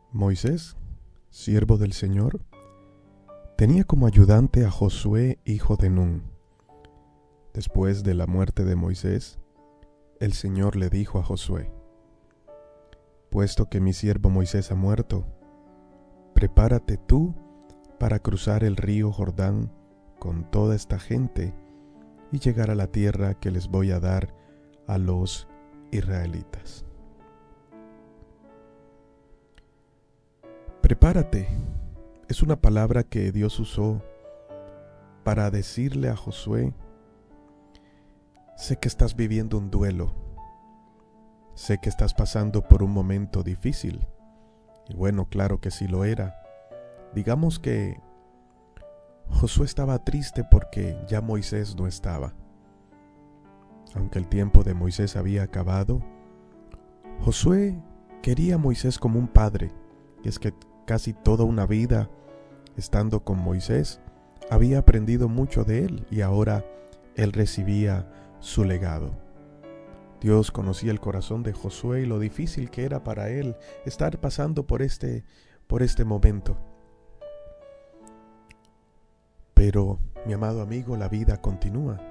Moisés, siervo del Señor, tenía como ayudante a Josué, hijo de Nun. Después de la muerte de Moisés, el Señor le dijo a Josué: «Puesto que mi siervo Moisés ha muerto, prepárate tú para cruzar el río Jordán con toda esta gente y llegar a la tierra que les voy a dar a los israelitas». Prepárate es una palabra que Dios usó para decirle a Josué: sé que estás viviendo un duelo, sé que estás pasando por un momento difícil. Y bueno, claro que sí lo era. Digamos que Josué estaba triste porque ya Moisés no estaba. Aunque el tiempo de Moisés había acabado, Josué quería a Moisés como un padre, y es que casi toda una vida estando con Moisés había aprendido mucho de él y ahora él recibía su legado. Dios conocía el corazón de Josué y lo difícil que era para él estar pasando por este momento. Pero, mi amado amigo, la vida continúa.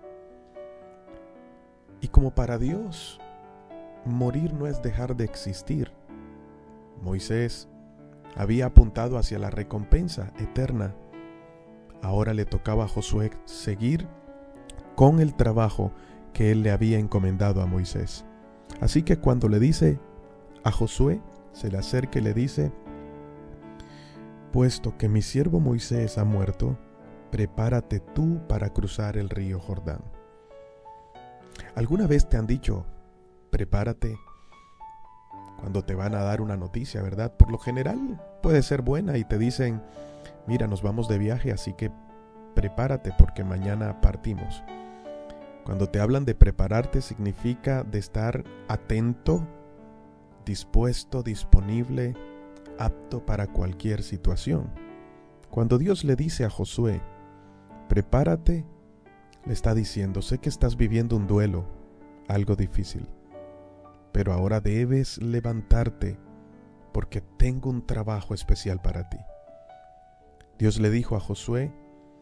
Y como para Dios, morir no es dejar de existir. Moisés había apuntado hacia la recompensa eterna. Ahora le tocaba a Josué seguir con el trabajo que él le había encomendado a Moisés. Así que cuando le dice a Josué, se le acerca y le dice: «Puesto que mi siervo Moisés ha muerto, prepárate tú para cruzar el río Jordán». ¿Alguna vez te han dicho prepárate cuando te van a dar una noticia, verdad? Por lo general puede ser buena y te dicen: mira, nos vamos de viaje, así que prepárate porque mañana partimos. Cuando te hablan de prepararte, significa de estar atento, dispuesto, disponible, apto para cualquier situación. Cuando Dios le dice a Josué: prepárate, le está diciendo: sé que estás viviendo un duelo, algo difícil, pero ahora debes levantarte porque tengo un trabajo especial para ti. Dios le dijo a Josué: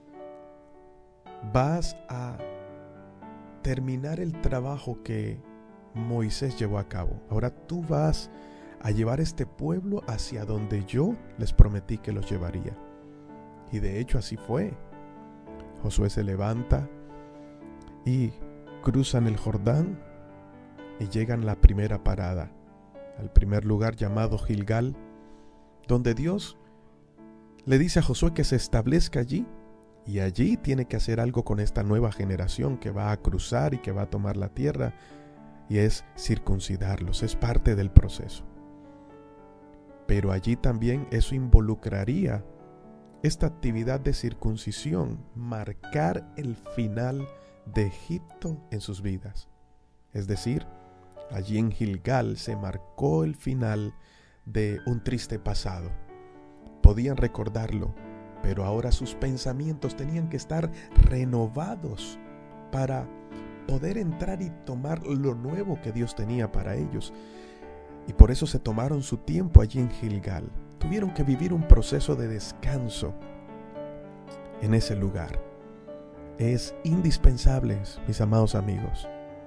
vas a terminar el trabajo que Moisés llevó a cabo. Ahora tú vas a llevar este pueblo hacia donde yo les prometí que los llevaría. Y de hecho así fue. Josué se levanta y cruzan el Jordán y llegan a la primera parada, al primer lugar llamado Gilgal, donde Dios le dice a Josué que se establezca allí, y allí tiene que hacer algo con esta nueva generación que va a cruzar y que va a tomar la tierra, y es circuncidarlos, es parte del proceso. Pero allí también eso involucraría esta actividad de circuncisión, marcar el final de Egipto en sus vidas. Es decir, allí en Gilgal se marcó el final de un triste pasado. Podían recordarlo, pero ahora sus pensamientos tenían que estar renovados para poder entrar y tomar lo nuevo que Dios tenía para ellos. Y por eso se tomaron su tiempo allí en Gilgal. Tuvieron que vivir un proceso de descanso en ese lugar. Es indispensable, mis amados amigos.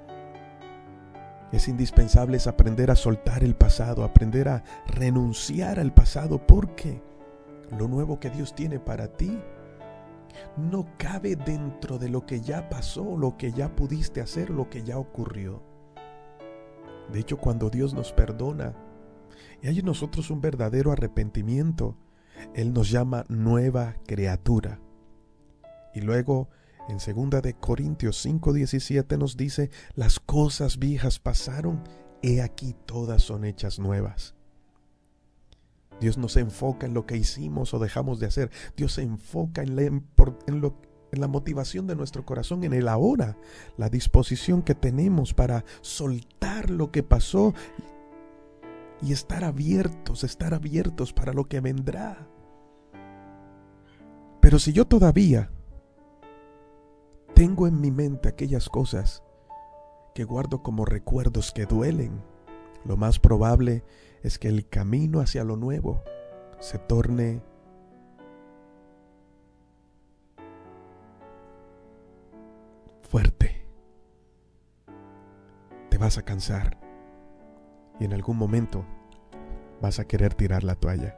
Es indispensable aprender a soltar el pasado, aprender a renunciar al pasado, porque lo nuevo que Dios tiene para ti no cabe dentro de lo que ya pasó, lo que ya pudiste hacer, lo que ya ocurrió. De hecho, cuando Dios nos perdona y hay en nosotros un verdadero arrepentimiento, Él nos llama nueva criatura. Y luego en 2 de Corintios 5:17 nos dice: las cosas viejas pasaron, he aquí todas son hechas nuevas. Dios no se enfoca en lo que hicimos o dejamos de hacer. Dios se enfoca en la motivación de nuestro corazón, en el ahora, la disposición que tenemos para soltar lo que pasó y estar abiertos para lo que vendrá. Pero si yo todavía tengo en mi mente aquellas cosas que guardo como recuerdos que duelen, lo más probable es que el camino hacia lo nuevo se torne fuerte. Te vas a cansar y en algún momento vas a querer tirar la toalla.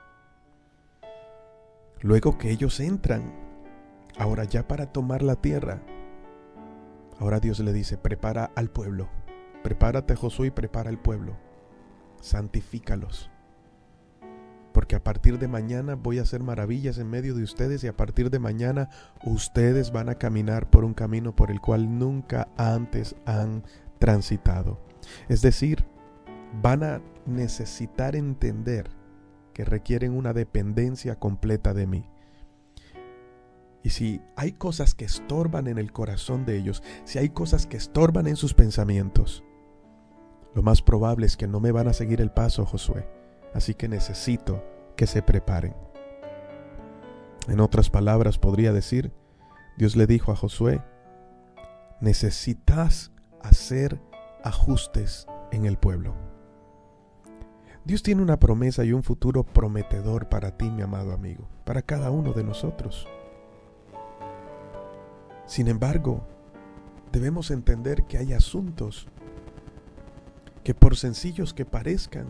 Luego que ellos entran, ahora ya para tomar la tierra, ahora Dios le dice, prepara al pueblo. Prepárate, Josué, y prepara al pueblo. Santifícalos. Porque a partir de mañana voy a hacer maravillas en medio de ustedes y a partir de mañana ustedes van a caminar por un camino por el cual nunca antes han transitado. Es decir, van a necesitar entender que requieren una dependencia completa de mí. Y si hay cosas que estorban en el corazón de ellos, si hay cosas que estorban en sus pensamientos, lo más probable es que no me van a seguir el paso, Josué. Así que necesito que se preparen. En otras palabras, podría decir, Dios le dijo a Josué, necesitas hacer ajustes en el pueblo. Dios tiene una promesa y un futuro prometedor para ti, mi amado amigo, para cada uno de nosotros. Sin embargo, debemos entender que hay asuntos que por sencillos que parezcan,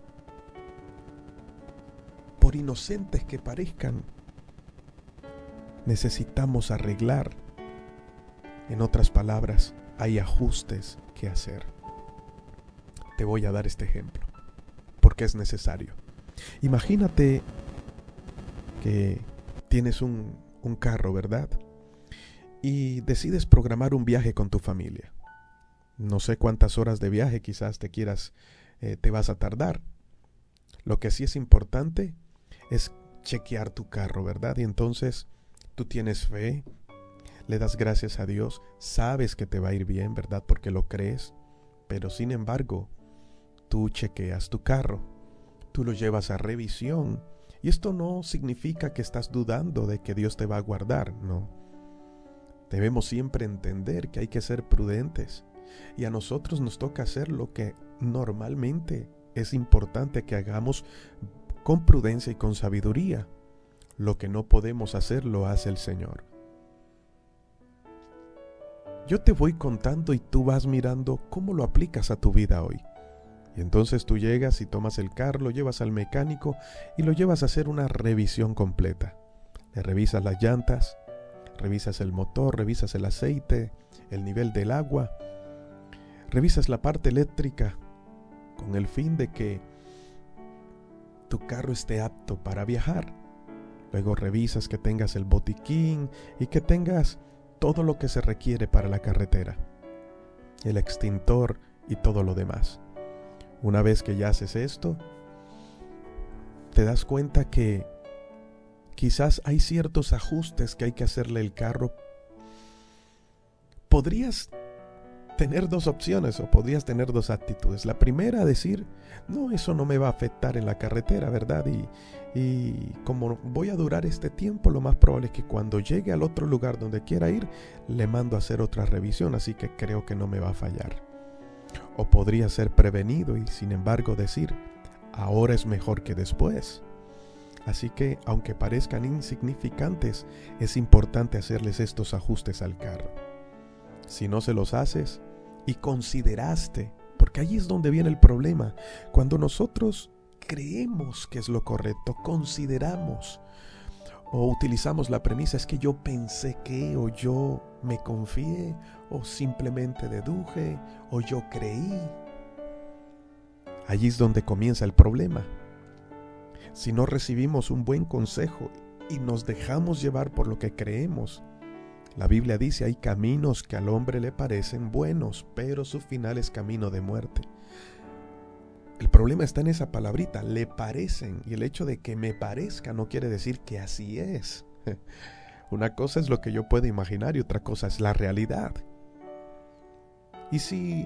por inocentes que parezcan, necesitamos arreglar. En otras palabras, hay ajustes que hacer. Te voy a dar este ejemplo, porque es necesario. Imagínate que tienes un carro, ¿verdad? Y decides programar un viaje con tu familia. No sé cuántas horas de viaje quizás te vas a tardar. Lo que sí es importante es chequear tu carro, ¿verdad? Y entonces tú tienes fe, le das gracias a Dios, sabes que te va a ir bien, ¿verdad? Porque lo crees, pero sin embargo, tú chequeas tu carro, tú lo llevas a revisión. Y esto no significa que estás dudando de que Dios te va a guardar, no. Debemos siempre entender que hay que ser prudentes. Y a nosotros nos toca hacer lo que normalmente es importante que hagamos con prudencia y con sabiduría. Lo que no podemos hacer lo hace el Señor. Yo te voy contando y tú vas mirando cómo lo aplicas a tu vida hoy. Y entonces tú llegas y tomas el carro, lo llevas al mecánico y lo llevas a hacer una revisión completa. Le revisas las llantas, revisas el motor, revisas el aceite, el nivel del agua. Revisas la parte eléctrica con el fin de que tu carro esté apto para viajar. Luego revisas que tengas el botiquín y que tengas todo lo que se requiere para la carretera, el extintor y todo lo demás. Una vez que ya haces esto, te das cuenta que quizás hay ciertos ajustes que hay que hacerle al carro. Podrías tener dos opciones o podrías tener dos actitudes. La primera, decir, no, eso no me va a afectar en la carretera, ¿verdad? Y como voy a durar este tiempo, lo más probable es que cuando llegue al otro lugar donde quiera ir, le mando a hacer otra revisión, así que creo que no me va a fallar. O podría ser prevenido y sin embargo decir, ahora es mejor que después. Así que, aunque parezcan insignificantes, es importante hacerles estos ajustes al carro. Si no se los haces y consideraste, porque ahí es donde viene el problema, cuando nosotros creemos que es lo correcto, consideramos o utilizamos la premisa, es que yo pensé que, o yo me confié, o simplemente deduje, o yo creí. Allí es donde comienza el problema. Si no recibimos un buen consejo y nos dejamos llevar por lo que creemos, la Biblia dice, hay caminos que al hombre le parecen buenos, pero su final es camino de muerte. El problema está en esa palabrita, le parecen, y el hecho de que me parezca no quiere decir que así es. Una cosa es lo que yo puedo imaginar y otra cosa es la realidad. Y si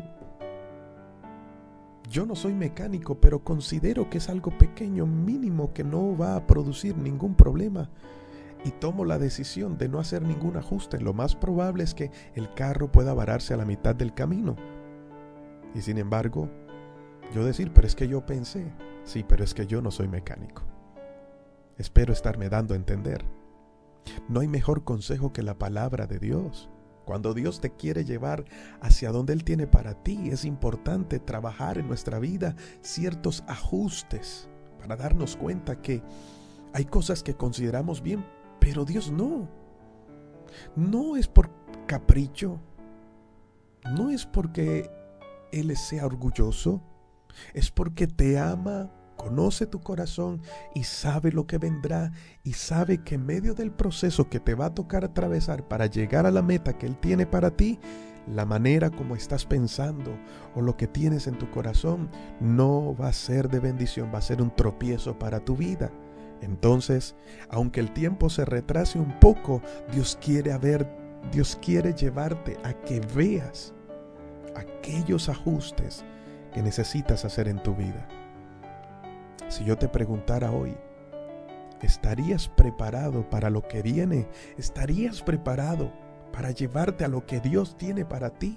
yo no soy mecánico, pero considero que es algo pequeño, mínimo, que no va a producir ningún problema, y tomo la decisión de no hacer ningún ajuste, lo más probable es que el carro pueda vararse a la mitad del camino. Y sin embargo, Yo decir, pero es que yo pensé. Sí, pero es que yo no soy mecánico. Espero estarme dando a entender. No hay mejor consejo que la palabra de Dios. Cuando Dios te quiere llevar hacia donde Él tiene para ti, es importante trabajar en nuestra vida ciertos ajustes para darnos cuenta que hay cosas que consideramos bien, pero Dios no. No es por capricho, no es porque Él sea orgulloso, es porque te ama, conoce tu corazón y sabe lo que vendrá y sabe que en medio del proceso que te va a tocar atravesar para llegar a la meta que Él tiene para ti, la manera como estás pensando o lo que tienes en tu corazón no va a ser de bendición, va a ser un tropiezo para tu vida. Entonces, aunque el tiempo se retrase un poco, Dios quiere llevarte a que veas aquellos ajustes que necesitas hacer en tu vida. Si yo te preguntara hoy, ¿estarías preparado para lo que viene? ¿Estarías preparado para llevarte a lo que Dios tiene para ti?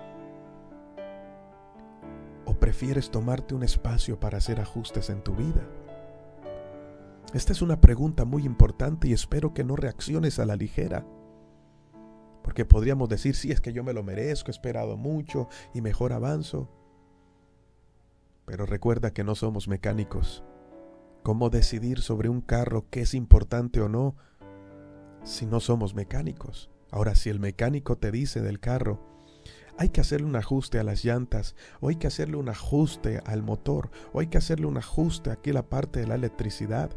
¿O prefieres tomarte un espacio para hacer ajustes en tu vida? Esta es una pregunta muy importante y espero que no reacciones a la ligera. Porque podríamos decir, sí, es que yo me lo merezco, he esperado mucho y mejor avanzo. Pero recuerda que no somos mecánicos. ¿Cómo decidir sobre un carro qué es importante o no si no somos mecánicos? Ahora, si el mecánico te dice del carro, hay que hacerle un ajuste a las llantas, o hay que hacerle un ajuste al motor, o hay que hacerle un ajuste aquí a la parte de la electricidad,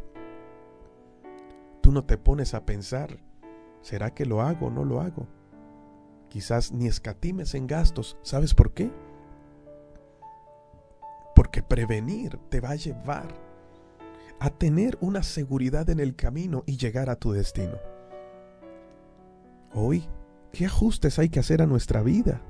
tú no te pones a pensar, ¿será que lo hago o no lo hago? Quizás ni escatimes en gastos. ¿Sabes por qué? Porque prevenir te va a llevar a tener una seguridad en el camino y llegar a tu destino. Hoy, ¿qué ajustes hay que hacer a nuestra vida?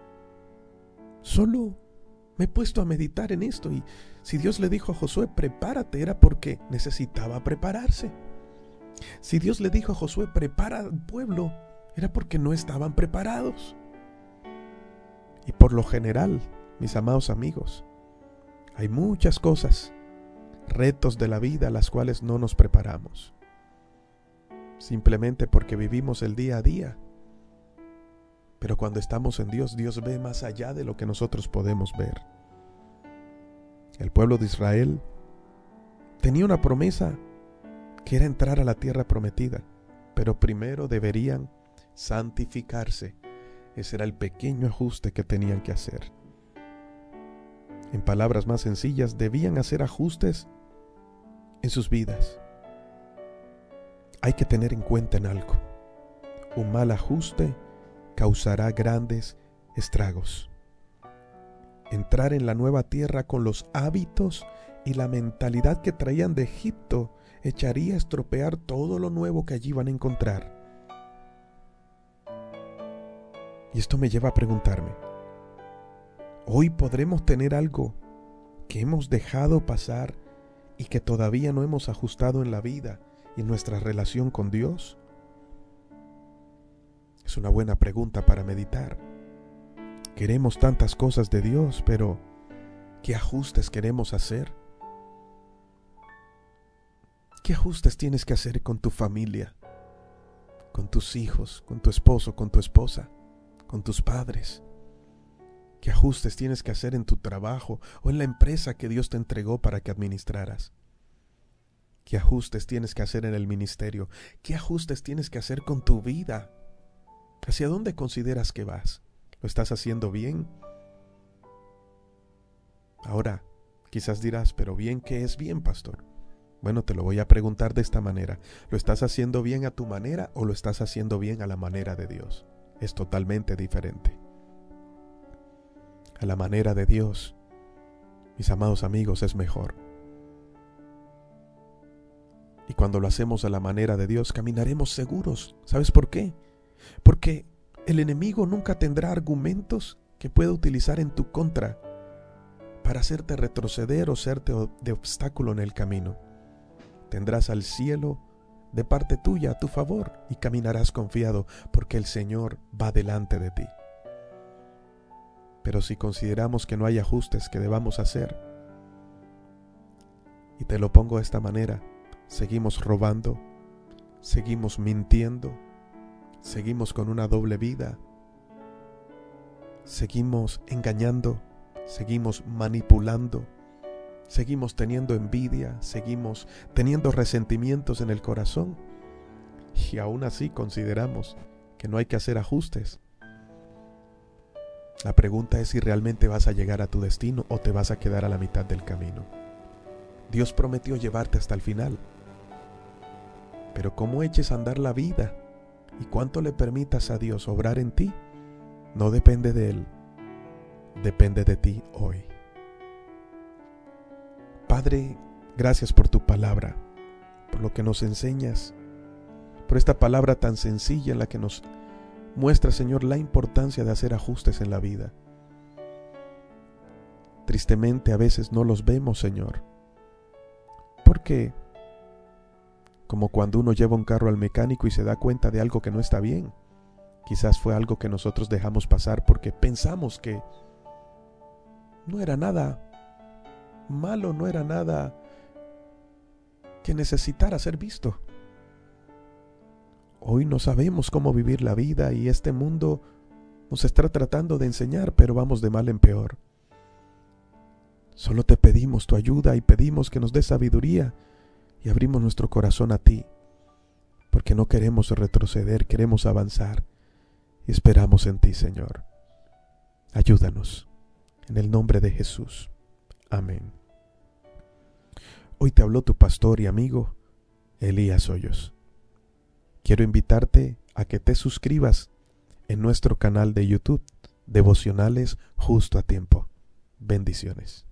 Solo me he puesto a meditar en esto y si Dios le dijo a Josué, prepárate, era porque necesitaba prepararse. Si Dios le dijo a Josué, prepara al pueblo, era porque no estaban preparados. Y por lo general, mis amados amigos, hay muchas cosas, retos de la vida a las cuales no nos preparamos. Simplemente porque vivimos el día a día. Pero cuando estamos en Dios, Dios ve más allá de lo que nosotros podemos ver. El pueblo de Israel tenía una promesa que era entrar a la tierra prometida, pero primero deberían santificarse. Ese era el pequeño ajuste que tenían que hacer. En palabras más sencillas, debían hacer ajustes en sus vidas. Hay que tener en cuenta en algo. Un mal ajuste causará grandes estragos. Entrar en la nueva tierra con los hábitos y la mentalidad que traían de Egipto echaría a estropear todo lo nuevo que allí van a encontrar. Y esto me lleva a preguntarme, ¿hoy podremos tener algo que hemos dejado pasar y que todavía no hemos ajustado en la vida y en nuestra relación con Dios? Es una buena pregunta para meditar. Queremos tantas cosas de Dios, pero ¿qué ajustes queremos hacer? ¿Qué ajustes tienes que hacer con tu familia, con tus hijos, con tu esposo, con tu esposa, con tus padres? ¿Qué ajustes tienes que hacer en tu trabajo o en la empresa que Dios te entregó para que administraras? ¿Qué ajustes tienes que hacer en el ministerio? ¿Qué ajustes tienes que hacer con tu vida? ¿Hacia dónde consideras que vas? ¿Lo estás haciendo bien? Ahora, quizás dirás, pero bien, ¿qué es bien, pastor? Bueno, te lo voy a preguntar de esta manera. ¿Lo estás haciendo bien a tu manera o lo estás haciendo bien a la manera de Dios? Es totalmente diferente. A la manera de Dios, mis amados amigos, es mejor. Y cuando lo hacemos a la manera de Dios, caminaremos seguros. ¿Sabes por qué? Porque el enemigo nunca tendrá argumentos que pueda utilizar en tu contra para hacerte retroceder o serte de obstáculo en el camino. Tendrás al cielo de parte tuya a tu favor y caminarás confiado porque el Señor va delante de ti. Pero si consideramos que no hay ajustes que debamos hacer, y te lo pongo de esta manera, seguimos robando, seguimos mintiendo, seguimos con una doble vida, seguimos engañando, seguimos manipulando, seguimos teniendo envidia, seguimos teniendo resentimientos en el corazón, y aún así consideramos que no hay que hacer ajustes. La pregunta es si realmente vas a llegar a tu destino o te vas a quedar a la mitad del camino. Dios prometió llevarte hasta el final, pero cómo eches a andar la vida y cuánto le permitas a Dios obrar en ti, no depende de Él, depende de ti hoy. Padre, gracias por tu palabra, por lo que nos enseñas, por esta palabra tan sencilla en la que nos muestra, Señor, la importancia de hacer ajustes en la vida. Tristemente a veces no los vemos, Señor, porque como cuando uno lleva un carro al mecánico y se da cuenta de algo que no está bien, quizás fue algo que nosotros dejamos pasar porque pensamos que no era nada malo, no era nada que necesitara ser visto. Hoy no sabemos cómo vivir la vida y este mundo nos está tratando de enseñar, pero vamos de mal en peor. Solo te pedimos tu ayuda y pedimos que nos des sabiduría y abrimos nuestro corazón a ti, porque no queremos retroceder, queremos avanzar y esperamos en ti, Señor. Ayúdanos, en el nombre de Jesús. Amén. Hoy te habló tu pastor y amigo, Elías Hoyos. Quiero invitarte a que te suscribas en nuestro canal de YouTube, Devocionales Justo a Tiempo. Bendiciones.